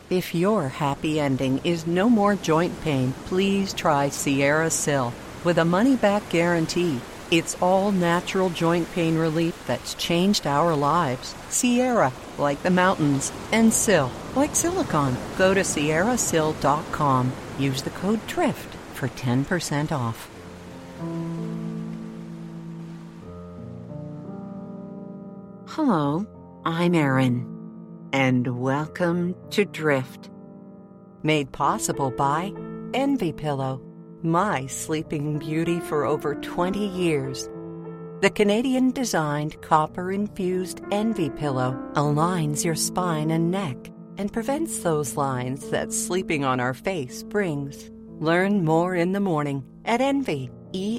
If your happy ending is no more joint pain, please try Sierra Sil. With a money-back guarantee, it's all natural joint pain relief that's changed our lives. Sierra, like the mountains, and Sil, like silicone. Go to sierrasil.com. Use the code DRIFT for 10% off. Hello, I'm Erin, and welcome to Drift. Made possible by Envy Pillow, my sleeping beauty for over 20 years. The Canadian-designed copper-infused Envy Pillow aligns your spine and neck and prevents those lines that sleeping on our face brings. Learn more in the morning at Envy,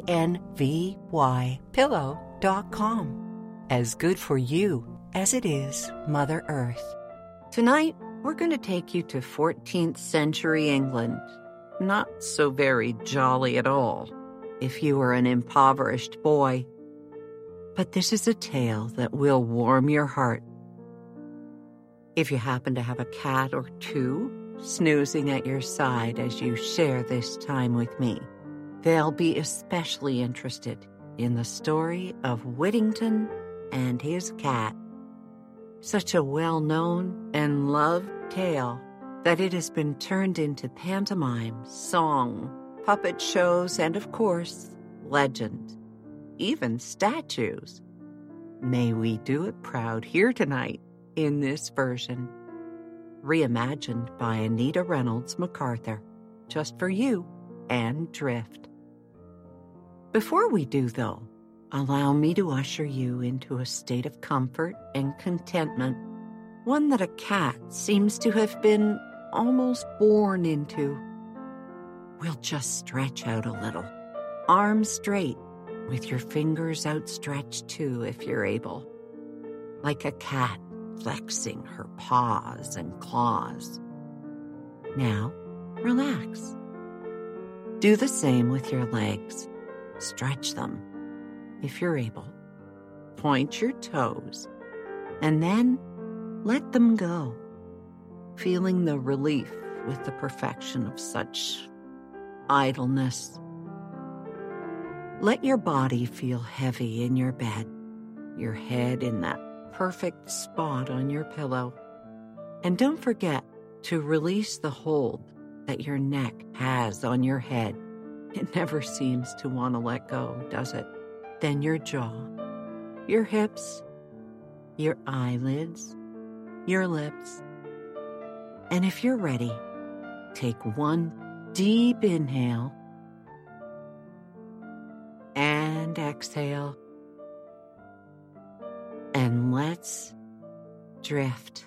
ENVY, pillow.com. As good for you as it is Mother Earth. Tonight, we're going to take you to 14th century England. Not so very jolly at all, if you were an impoverished boy. But this is a tale that will warm your heart. If you happen to have a cat or two snoozing at your side as you share this time with me, they'll be especially interested in the story of Whittington and his cat. Such a well-known and loved tale that it has been turned into pantomime, song, puppet shows, and of course, legend, even statues. May we do it proud here tonight in this version, reimagined by Anita Reynolds MacArthur, just for you and Drift. Before we do, though, allow me to usher you into a state of comfort and contentment, one that a cat seems to have been almost born into. We'll just stretch out a little, arms straight, with your fingers outstretched too if you're able, like a cat flexing her paws and claws. Now, relax. Do the same with your legs. Stretch them if you're able. Point your toes, and then let them go, feeling the relief with the perfection of such idleness. Let your body feel heavy in your bed, your head in that perfect spot on your pillow. And don't forget to release the hold that your neck has on your head. It never seems to want to let go, does it? Then your jaw, your hips, your eyelids, your lips. And if you're ready, take one deep inhale and exhale. And let's drift.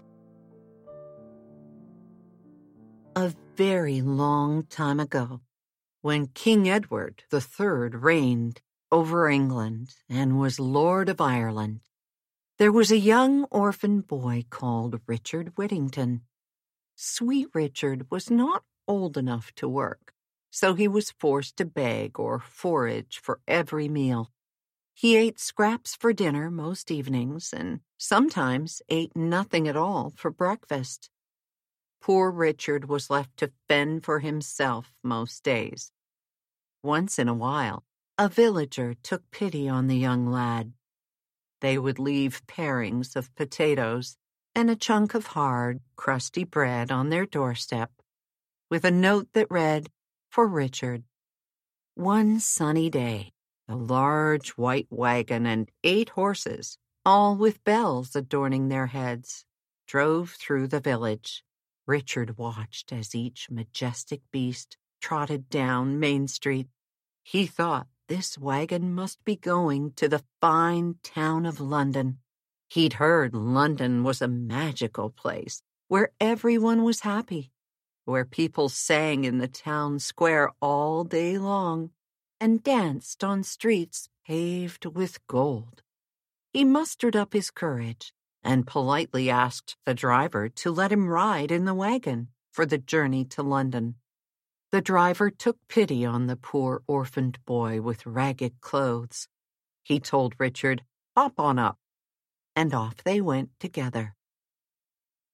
A very long time ago, when King Edward III reigned over England and was Lord of Ireland, there was a young orphan boy called Richard Whittington. Sweet Richard was not old enough to work, so he was forced to beg or forage for every meal. He ate scraps for dinner most evenings and sometimes ate nothing at all for breakfast. Poor Richard was left to fend for himself most days. Once in a while, a villager took pity on the young lad. They would leave parings of potatoes and a chunk of hard, crusty bread on their doorstep, with a note that read, "For Richard." One sunny day, a large white wagon and 8 horses, all with bells adorning their heads, drove through the village. Richard watched as each majestic beast trotted down Main Street. He thought this wagon must be going to the fine town of London. He'd heard London was a magical place where everyone was happy, where people sang in the town square all day long and danced on streets paved with gold. He mustered up his courage and politely asked the driver to let him ride in the wagon for the journey to London. The driver took pity on the poor orphaned boy with ragged clothes. He told Richard, "Hop on up," and off they went together.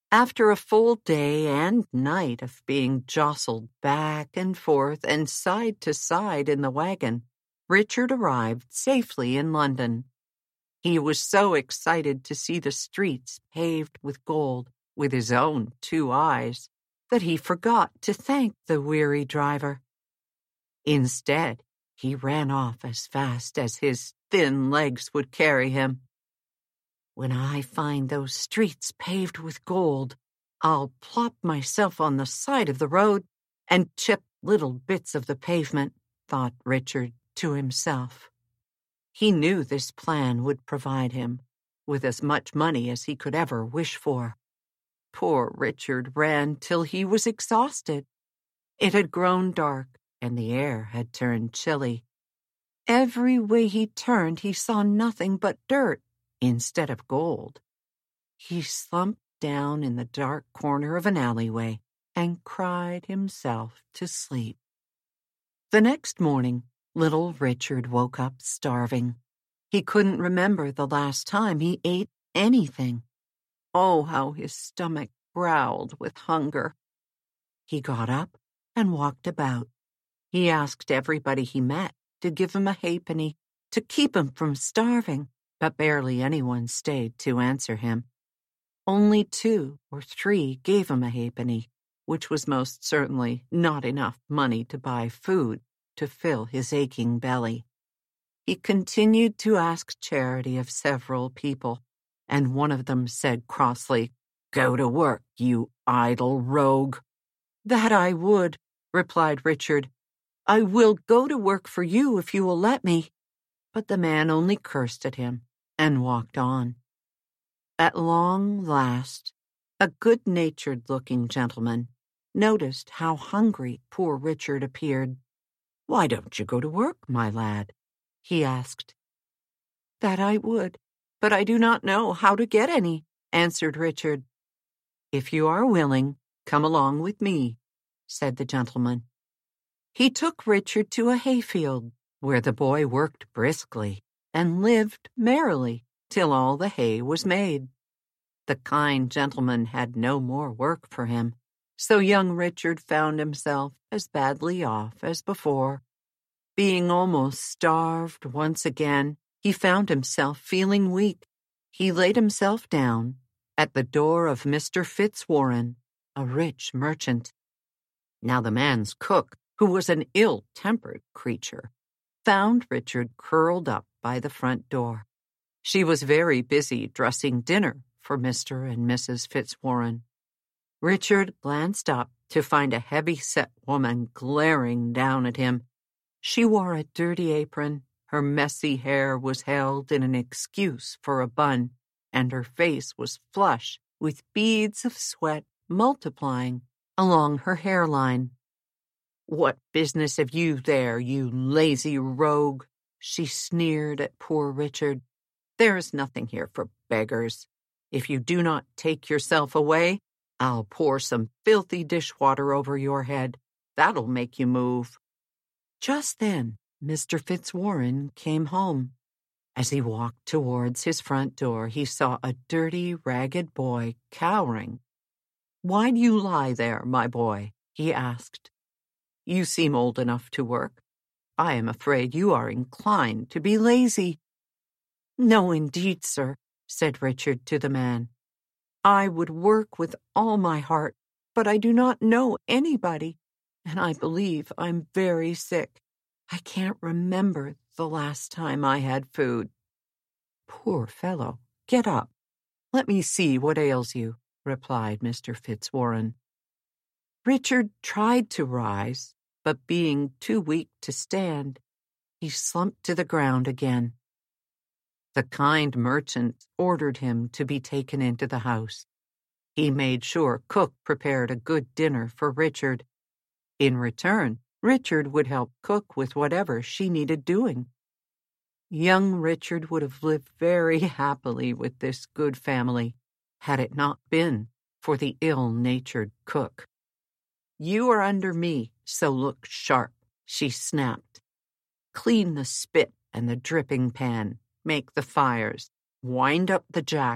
After a full day and night of being jostled back and forth and side to side in the wagon, Richard arrived safely in London. He was so excited to see the streets paved with gold with his own 2 eyes that he forgot to thank the weary driver. Instead, he ran off as fast as his thin legs would carry him. "When I find those streets paved with gold, I'll plop myself on the side of the road and chip little bits of the pavement," thought Richard to himself. He knew this plan would provide him with as much money as he could ever wish for. Poor Richard ran till he was exhausted. It had grown dark, and the air had turned chilly. Every way he turned, he saw nothing but dirt instead of gold. He slumped down in the dark corner of an alleyway and cried himself to sleep. The next morning, little Richard woke up starving. He couldn't remember the last time he ate anything. Oh, how his stomach growled with hunger. He got up and walked about. He asked everybody he met to give him a halfpenny to keep him from starving, but barely anyone stayed to answer him. Only 2 or 3 gave him a halfpenny, which was most certainly not enough money to buy food to fill his aching belly. He continued to ask charity of several people, and one of them said crossly, "Go to work, you idle rogue." "That I would," replied Richard. "I will go to work for you if you will let me." But the man only cursed at him and walked on. At long last, a good-natured-looking gentleman noticed how hungry poor Richard appeared. "Why don't you go to work, my lad?" he asked. "That I would, but I do not know how to get any," answered Richard. "If you are willing, come along with me," said the gentleman. He took Richard to a hayfield, where the boy worked briskly and lived merrily till all the hay was made. The kind gentleman had no more work for him, so young Richard found himself as badly off as before. Being almost starved once again, he found himself feeling weak. He laid himself down at the door of Mr. Fitzwarren, a rich merchant. Now the man's cook, who was an ill-tempered creature, found Richard curled up by the front door. She was very busy dressing dinner for Mr. and Mrs. Fitzwarren. Richard glanced up to find a heavy-set woman glaring down at him. She wore a dirty apron, her messy hair was held in an excuse for a bun, and her face was flush with beads of sweat multiplying along her hairline. "What business have you there, you lazy rogue?" she sneered at poor Richard. "There is nothing here for beggars. If you do not take yourself away, I'll pour some filthy dishwater over your head. That'll make you move." Just then, Mr. Fitzwarren came home. As he walked towards his front door, he saw a dirty, ragged boy cowering. "Why do you lie there, my boy?" he asked. "You seem old enough to work. I am afraid you are inclined to be lazy." "No, indeed, sir," said Richard to the man. "I would work with all my heart, but I do not know anybody, and I believe I'm very sick. I can't remember the last time I had food." "Poor fellow, get up. Let me see what ails you," replied Mr. Fitzwarren. Richard tried to rise, but being too weak to stand, he slumped to the ground again. The kind merchant ordered him to be taken into the house. He made sure cook prepared a good dinner for Richard. In return, Richard would help cook with whatever she needed doing. Young Richard would have lived very happily with this good family, had it not been for the ill-natured cook. "You are under me, so look sharp," she snapped. "Clean the spit and the dripping pan, make the fires, wind up the jack,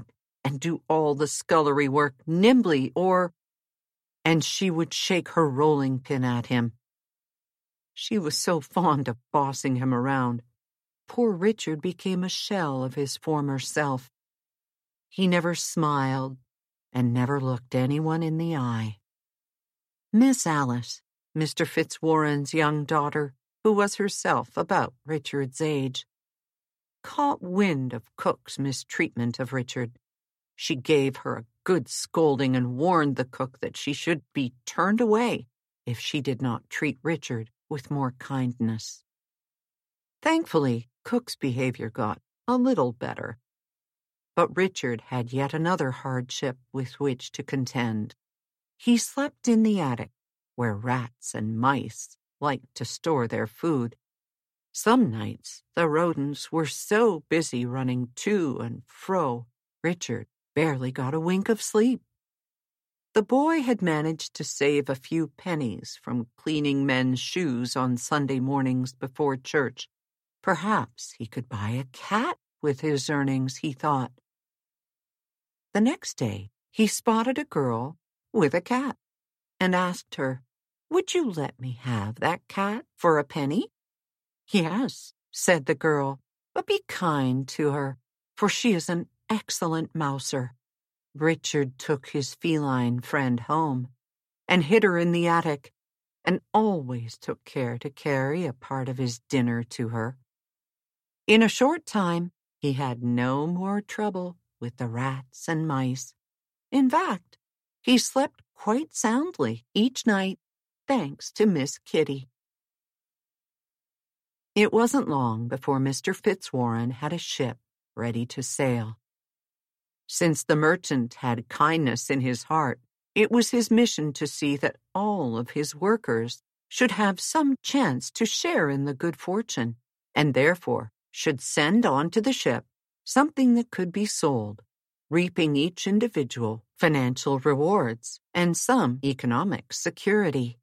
and do all the scullery work nimbly, and she would shake her rolling pin at him. She was so fond of bossing him around. Poor Richard became a shell of his former self. He never smiled and never looked anyone in the eye. Miss Alice, Mr. Fitzwarren's young daughter, who was herself about Richard's age, caught wind of Cook's mistreatment of Richard. She gave her a good scolding and warned the cook that she should be turned away if she did not treat Richard with more kindness. Thankfully, Cook's behavior got a little better. But Richard had yet another hardship with which to contend. He slept in the attic, where rats and mice liked to store their food. Some nights the rodents were so busy running to and fro, Richard barely got a wink of sleep. The boy had managed to save a few pennies from cleaning men's shoes on Sunday mornings before church. Perhaps he could buy a cat with his earnings, he thought. The next day, he spotted a girl with a cat and asked her, "Would you let me have that cat for a penny?" "Yes," said the girl, "but be kind to her, for she is an excellent mouser." Richard took his feline friend home and hid her in the attic, and always took care to carry a part of his dinner to her. In a short time, he had no more trouble with the rats and mice. In fact, he slept quite soundly each night, thanks to Miss Kitty. It wasn't long before Mr. Fitzwarren had a ship ready to sail. Since the merchant had kindness in his heart, it was his mission to see that all of his workers should have some chance to share in the good fortune, and therefore should send on to the ship something that could be sold, reaping each individual financial rewards and some economic security.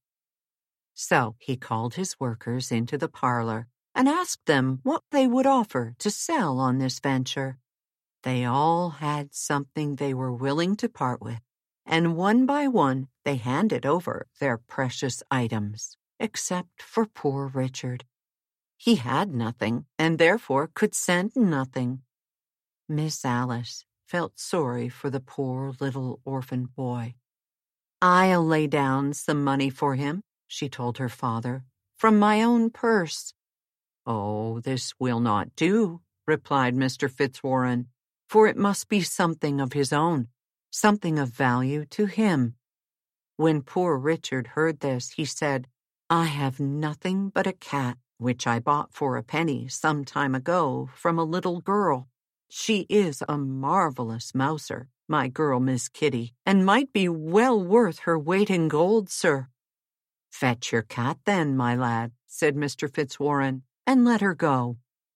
So he called his workers into the parlor and asked them what they would offer to sell on this venture. They all had something they were willing to part with, and one by one they handed over their precious items, except for poor Richard. He had nothing, and therefore could send nothing. Miss Alice felt sorry for the poor little orphan boy. "I'll lay down some money for him," she told her father, "from my own purse." "Oh, this will not do," replied Mr. Fitzwarren, "for it must be something of his own, something of value to him." When poor Richard heard this, he said, "I have nothing but a cat, which I bought for a penny some time ago from a little girl. She is a marvelous mouser, my girl Miss Kitty, and might be well worth her weight in gold, sir." "Fetch your cat then, my lad," said Mr. Fitzwarren, "and let her go."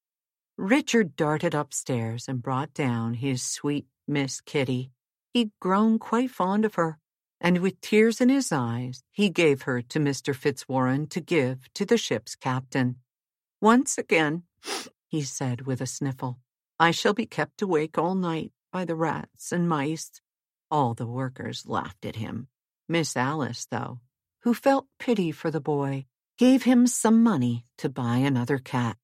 Richard darted upstairs and brought down his sweet Miss Kitty. He'd grown quite fond of her, and with tears in his eyes, he gave her to Mr. Fitzwarren to give to the ship's captain. "Once again," he said with a sniffle, "I shall be kept awake all night by the rats and mice." All the workers laughed at him. Miss Alice, though, who felt pity for the boy, gave him some money to buy another cat.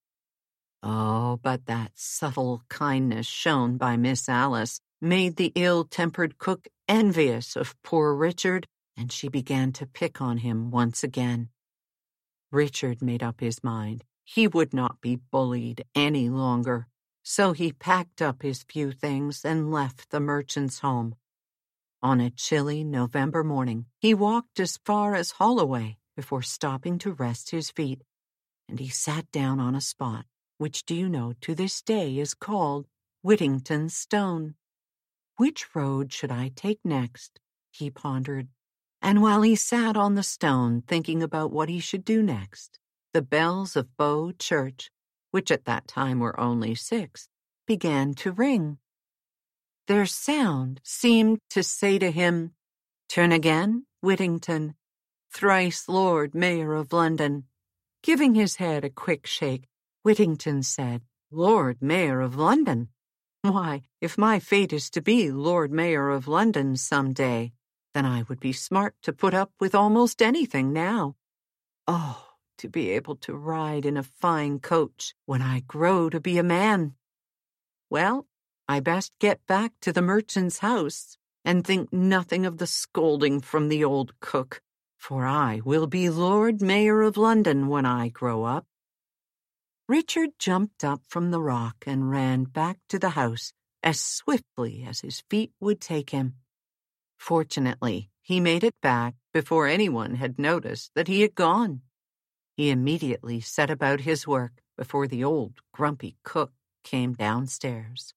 Oh, but that subtle kindness shown by Miss Alice made the ill-tempered cook envious of poor Richard, and she began to pick on him once again. Richard made up his mind he would not be bullied any longer, so he packed up his few things and left the merchant's home. On a chilly November morning, he walked as far as Holloway before stopping to rest his feet, and he sat down on a spot which, do you know, to this day is called Whittington Stone. Which road should I take next? He pondered. And while he sat on the stone thinking about what he should do next, the bells of Bow Church, which at that time were only 6, began to ring. Their sound seemed to say to him, "Turn again, Whittington, thrice Lord Mayor of London." Giving his head a quick shake, Whittington said, "Lord Mayor of London? Why, if my fate is to be Lord Mayor of London some day, then I would be smart to put up with almost anything now. Oh, to be able to ride in a fine coach when I grow to be a man. Well, I best get back to the merchant's house and think nothing of the scolding from the old cook, for I will be Lord Mayor of London when I grow up. Richard jumped up from the rock and ran back to the house as swiftly as his feet would take him. Fortunately, he made it back before anyone had noticed that he had gone. He immediately set about his work before the old grumpy cook came downstairs.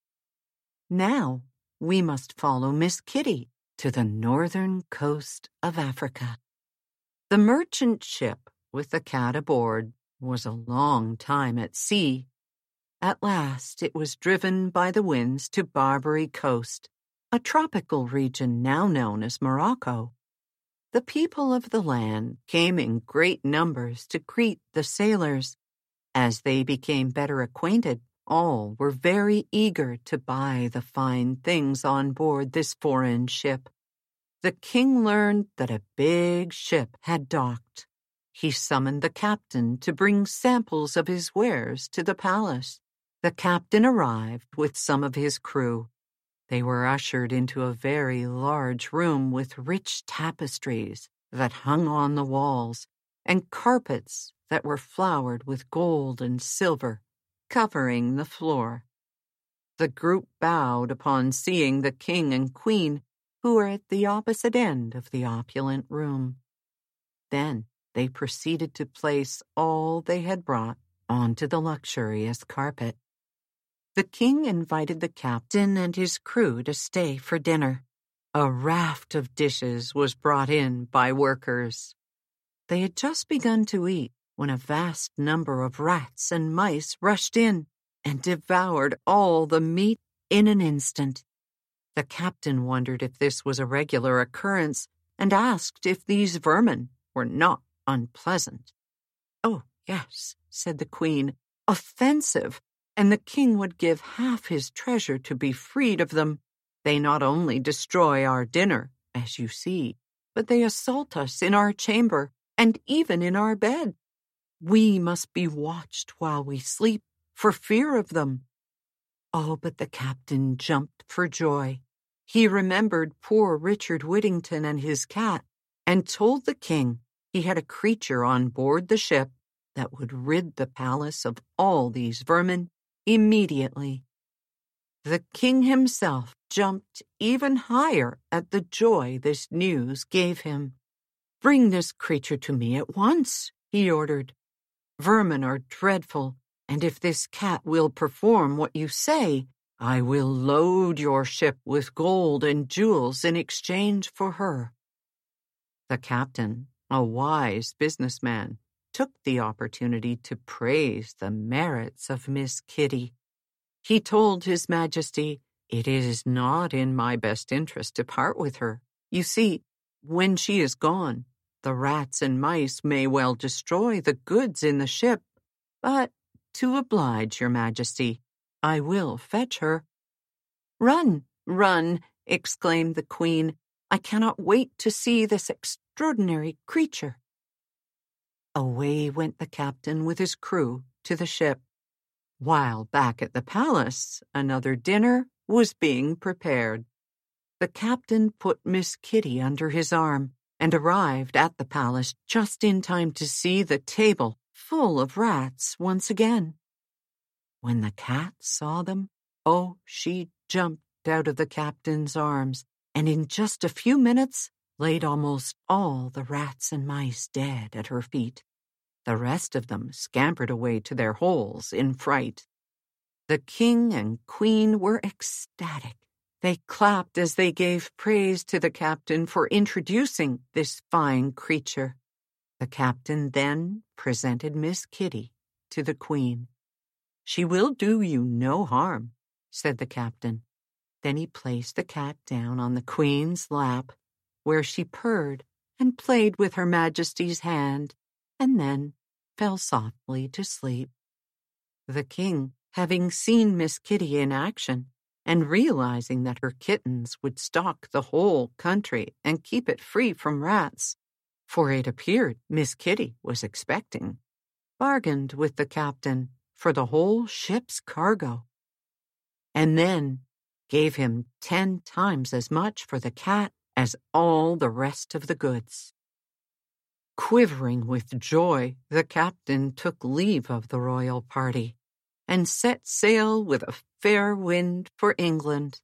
Now we must follow Miss Kitty to the northern coast of Africa. The merchant ship with the cat aboard was a long time at sea. At last it was driven by the winds to Barbary Coast, a tropical region now known as Morocco. The people of the land came in great numbers to greet the sailors. As they became better acquainted, all were very eager to buy the fine things on board this foreign ship. The king learned that a big ship had docked. He summoned the captain to bring samples of his wares to the palace. The captain arrived with some of his crew. They were ushered into a very large room with rich tapestries that hung on the walls and carpets that were flowered with gold and silver, covering the floor. The group bowed upon seeing the king and queen, who were at the opposite end of the opulent room. Then they proceeded to place all they had brought onto the luxurious carpet. The king invited the captain and his crew to stay for dinner. A raft of dishes was brought in by workers. They had just begun to eat when a vast number of rats and mice rushed in and devoured all the meat in an instant. The captain wondered if this was a regular occurrence and asked if these vermin were not unpleasant. "Oh, yes," said the queen, "offensive, and the king would give half his treasure to be freed of them. They not only destroy our dinner, as you see, but they assault us in our chamber and even in our bed. We must be watched while we sleep for fear of them." Oh, but the captain jumped for joy. He remembered poor Richard Whittington and his cat and told the king he had a creature on board the ship that would rid the palace of all these vermin immediately. The king himself jumped even higher at the joy this news gave him. "Bring this creature to me at once," he ordered. "Vermin are dreadful, and if this cat will perform what you say, I will load your ship with gold and jewels in exchange for her." The captain, a wise businessman, took the opportunity to praise the merits of Miss Kitty. He told His Majesty, "It is not in my best interest to part with her. You see, when she is gone, the rats and mice may well destroy the goods in the ship, but to oblige your Majesty, I will fetch her." "Run, run," exclaimed the queen. "I cannot wait to see this extraordinary creature." Away went the captain with his crew to the ship. While back at the palace, another dinner was being prepared. The captain put Miss Kitty under his arm and arrived at the palace just in time to see the table full of rats once again. When the cat saw them, oh, she jumped out of the captain's arms and in just a few minutes laid almost all the rats and mice dead at her feet. The rest of them scampered away to their holes in fright. The king and queen were ecstatic. They clapped as they gave praise to the captain for introducing this fine creature. The captain then presented Miss Kitty to the queen. "She will do you no harm," said the captain. Then he placed the cat down on the queen's lap, where she purred and played with Her Majesty's hand, and then fell softly to sleep. The king having seen Miss Kitty in action and realizing that her kittens would stock the whole country and keep it free from rats, for it appeared Miss Kitty was expecting, bargained with the captain for the whole ship's cargo, and then gave him 10 times as much for the cat as all the rest of the goods. Quivering with joy, the captain took leave of the royal party and set sail with a fair wind for England.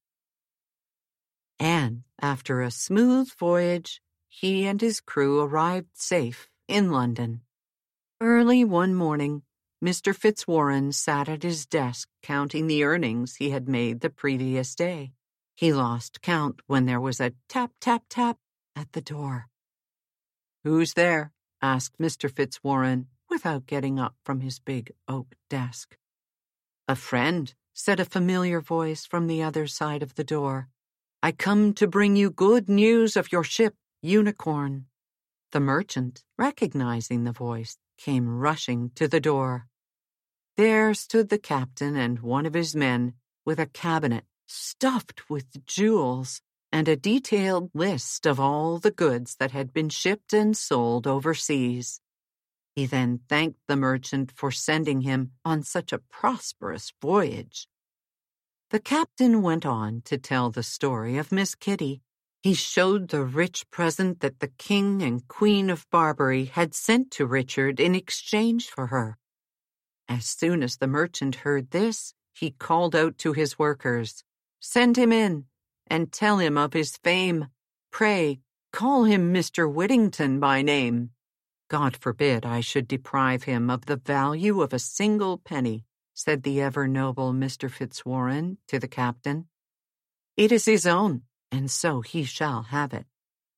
And after a smooth voyage, he and his crew arrived safe in London. Early one morning, Mr. Fitzwarren sat at his desk counting the earnings he had made the previous day. He lost count when there was a tap, tap, tap at the door. "Who's there?" asked Mr. Fitzwarren, without getting up from his big oak desk. "A friend," said a familiar voice from the other side of the door. "I come to bring you good news of your ship, Unicorn." The merchant, recognizing the voice, came rushing to the door. There stood the captain and one of his men with a cabinet stuffed with jewels and a detailed list of all the goods that had been shipped and sold overseas. He then thanked the merchant for sending him on such a prosperous voyage. The captain went on to tell the story of Miss Kitty. He showed the rich present that the King and Queen of Barbary had sent to Richard in exchange for her. As soon as the merchant heard this, he called out to his workers, "Send him in, and tell him of his fame. Pray, call him Mr. Whittington by name. God forbid I should deprive him of the value of a single penny," said the ever-noble Mr. Fitzwarren to the captain. "It is his own, and so he shall have it."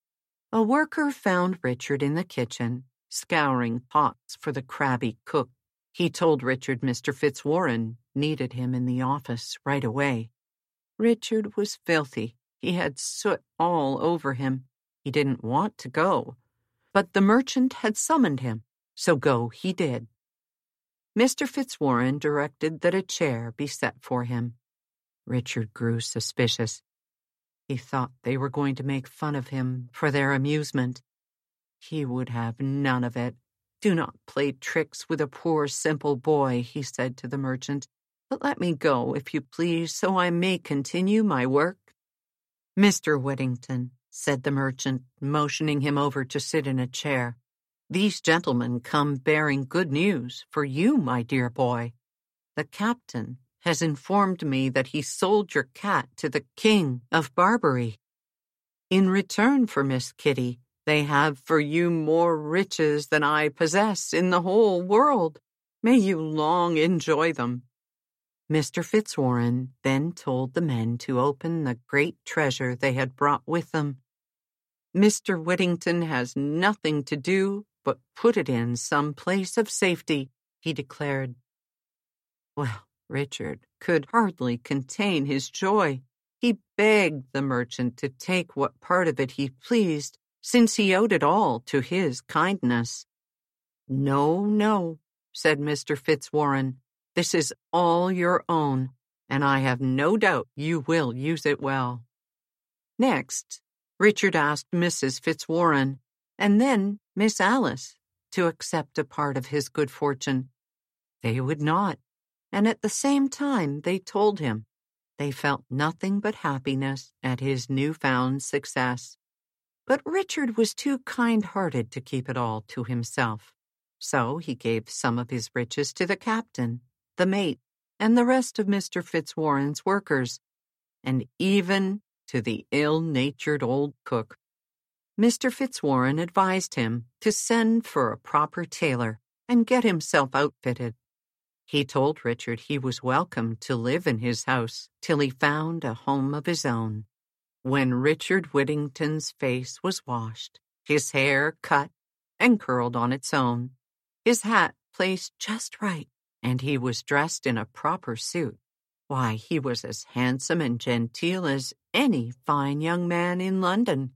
A worker found Richard in the kitchen, scouring pots for the crabby cook. He told Richard Mr. Fitzwarren needed him in the office right away. Richard was filthy. He had soot all over him. He didn't want to go, but the merchant had summoned him, so go he did. Mr. Fitzwarren directed that a chair be set for him. Richard grew suspicious. He thought they were going to make fun of him for their amusement. He would have none of it. "Do not play tricks with a poor simple boy," he said to the merchant, "but let me go, if you please, so I may continue my work." "Mr. Whittington," said the merchant, motioning him over to sit in a chair, "these gentlemen come bearing good news for you, my dear boy. The captain has informed me that he sold your cat to the King of Barbary. In return for Miss Kitty, they have for you more riches than I possess in the whole world. May you long enjoy them." Mr. Fitzwarren then told the men to open the great treasure they had brought with them. "Mr. Whittington has nothing to do but put it in some place of safety," he declared. Well, Richard could hardly contain his joy. He begged the merchant to take what part of it he pleased, since he owed it all to his kindness. "No, no," said Mr. Fitzwarren. "This is all your own, and I have no doubt you will use it well." Next, Richard asked Mrs. Fitzwarren, and then Miss Alice, to accept a part of his good fortune. They would not, and at the same time they told him they felt nothing but happiness at his newfound success. But Richard was too kind-hearted to keep it all to himself, so he gave some of his riches to the captain, the mate, and the rest of Mr. Fitzwarren's workers, and even to the ill-natured old cook. Mr. Fitzwarren advised him to send for a proper tailor and get himself outfitted. He told Richard he was welcome to live in his house till he found a home of his own. When Richard Whittington's face was washed, his hair cut and curled on its own, his hat placed just right, and he was dressed in a proper suit, why, he was as handsome and genteel as any fine young man in London.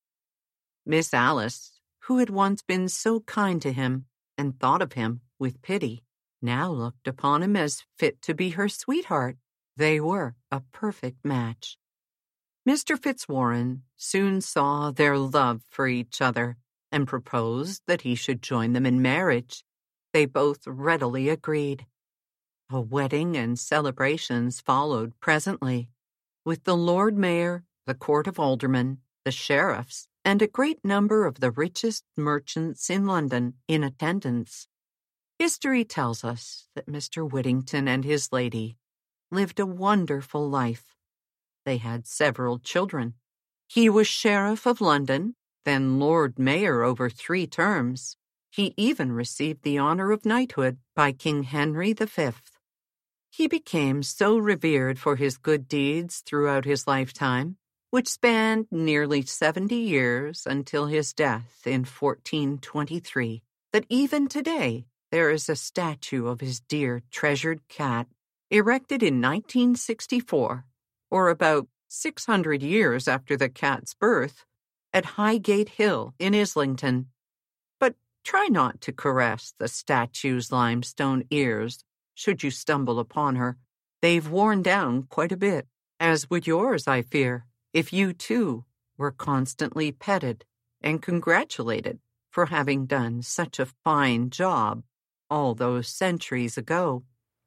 Miss Alice, who had once been so kind to him and thought of him with pity, now looked upon him as fit to be her sweetheart. They were a perfect match. Mr. Fitzwarren soon saw their love for each other and proposed that he should join them in marriage. They both readily agreed. A wedding and celebrations followed presently, with the Lord Mayor, the Court of Aldermen, the sheriffs, and a great number of the richest merchants in London in attendance. History tells us that Mr. Whittington and his lady lived a wonderful life. They had several children. He was Sheriff of London, then Lord Mayor over 3 terms. He even received the honor of knighthood by King Henry V. He became so revered for his good deeds throughout his lifetime, which spanned nearly 70 years until his death in 1423, that even today there is a statue of his dear treasured cat erected in 1964, or about 600 years after the cat's birth, at Highgate Hill in Islington. But try not to caress the statue's limestone ears should you stumble upon her. They've worn down quite a bit, as would yours, I fear, if you too were constantly petted and congratulated for having done such a fine job all those centuries ago.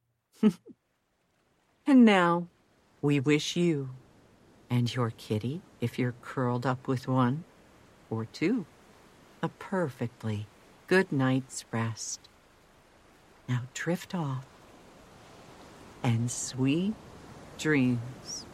And now, we wish you, and your kitty, if you're curled up with one, or 2, a perfectly good night's rest. Now drift off, and sweet dreams.